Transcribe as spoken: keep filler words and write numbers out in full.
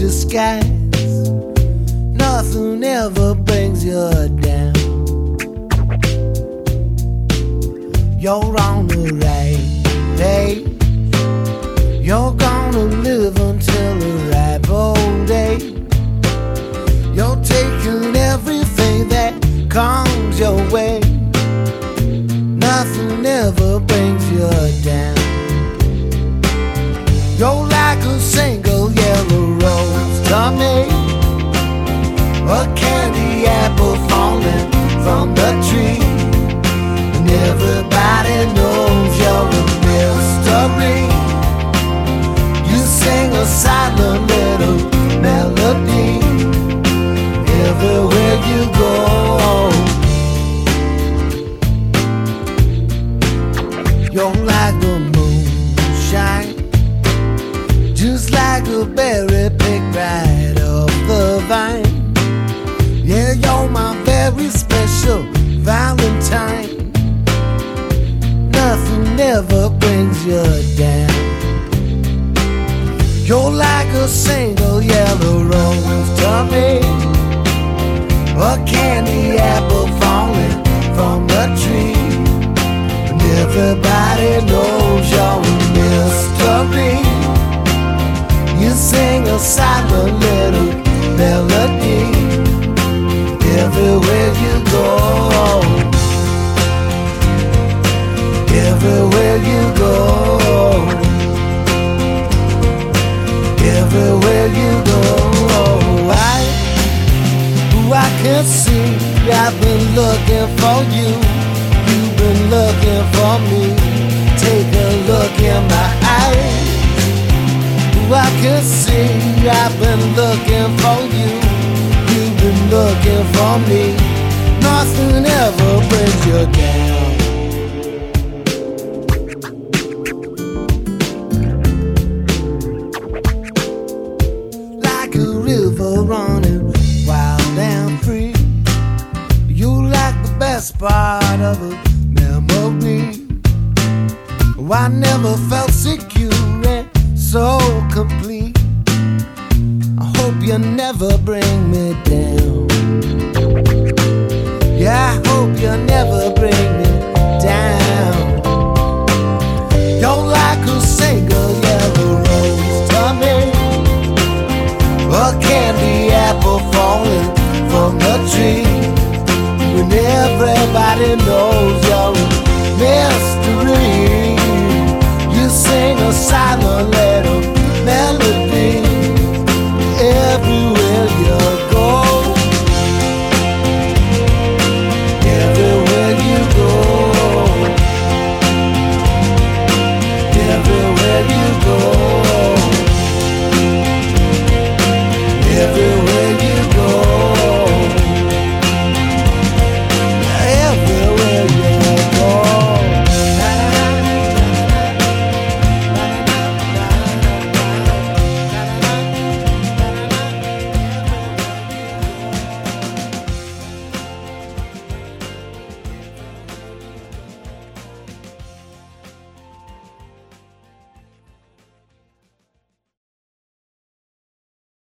skies. Nothing ever brings you down. You're on the right page. You're gonna live until the ripe old age. You're taking everything that comes your way. Nothing ever brings you down. You're like a single yellow rose to me, a candy apple falling from the tree. And everybody knows you're a mystery. You sing a silent little melody everywhere you go. You're like the moonshine, just like a berry picked right off the vine. Yeah, you're my very special Valentine. Nothing ever brings you down. You're like a single yellow rose to me, a candy apple falling from the tree. And everybody knows you're a mystery. You sing a silent little melody everywhere you go. Everywhere you go. Everywhere you go. I, who I can see, I've been looking for you. You've been looking for me. Take a look in my eyes. I can see I've been looking for you. You've been looking for me. Nothing ever brings you down. Like a river running wild and free. You like the best part of a memory. Oh, I never felt secure and so complete. I hope you never bring me down. Yeah, I hope you never bring me down. You're like a single yellow rose to me, a candy apple falling from the tree. When everybody knows you're a mystery, you sing a silent